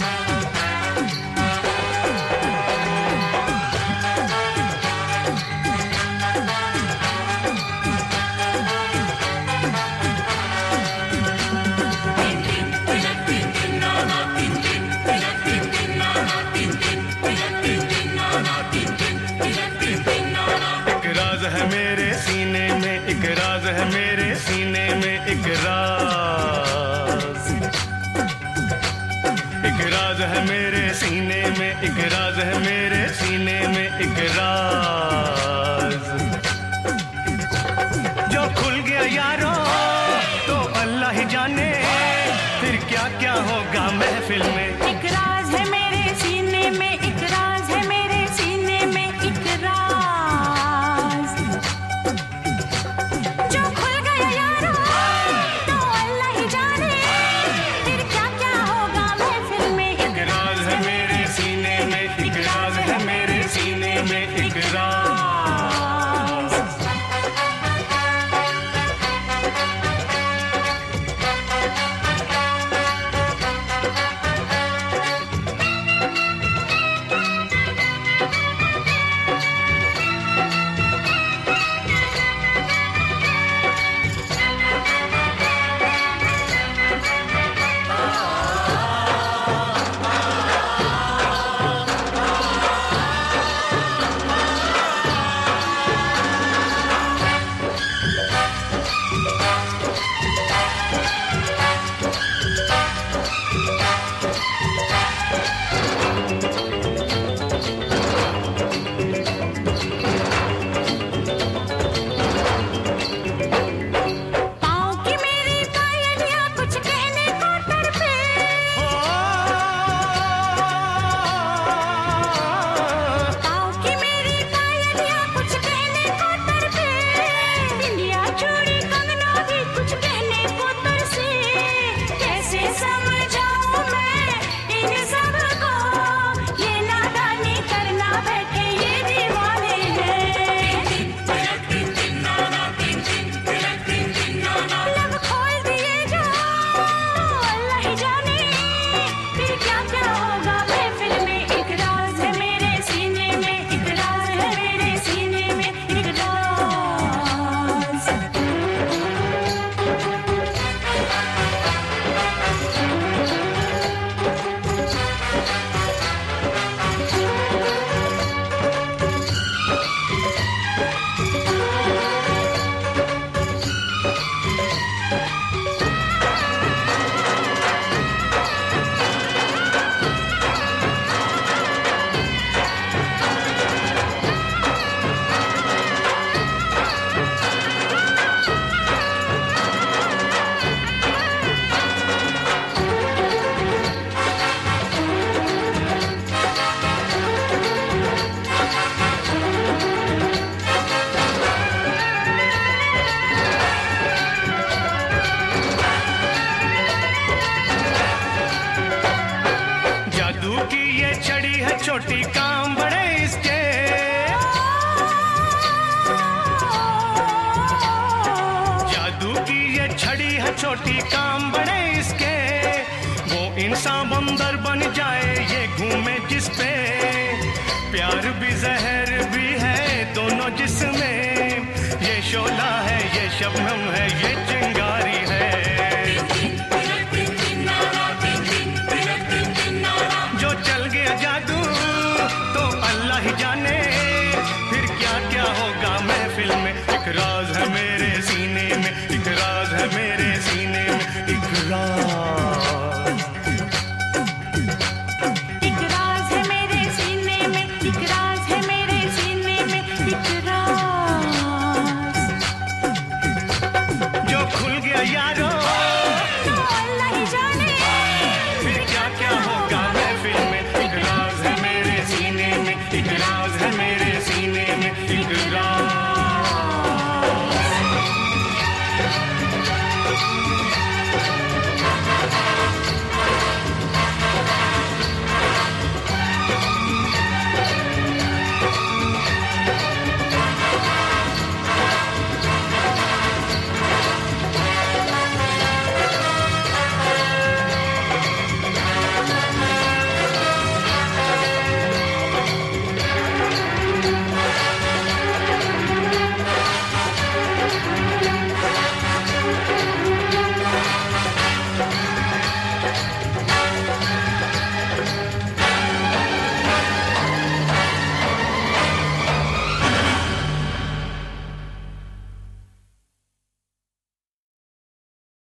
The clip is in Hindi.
है मेरे सीने में एक राज है, मेरे सीने में एक राज, एक राज है मेरे सीने में, एक राज है मेरे सीने में एक राज। जो खुल गया यारों तो अल्लाह ही जाने, फिर क्या क्या होगा महफिल में। एक राज है मेरे सीने में, एक राज है मेरे सीने में एक राज। जो खुल गया यारों तो अल्लाह ही जाने, फिर क्या क्या होगा महफिल में। एक राज है मेरे सीने में, एक राज है मेरे सीने में एक राज। छोटी काम बड़े इसके, जादू की ये छड़ी है छोटी काम बड़े इसके। वो इंसान बंदर बन जाए ये घूमे जिस पे, प्यार भी जहर भी है दोनों जिसमें। ये शोला है ये शबनम है ये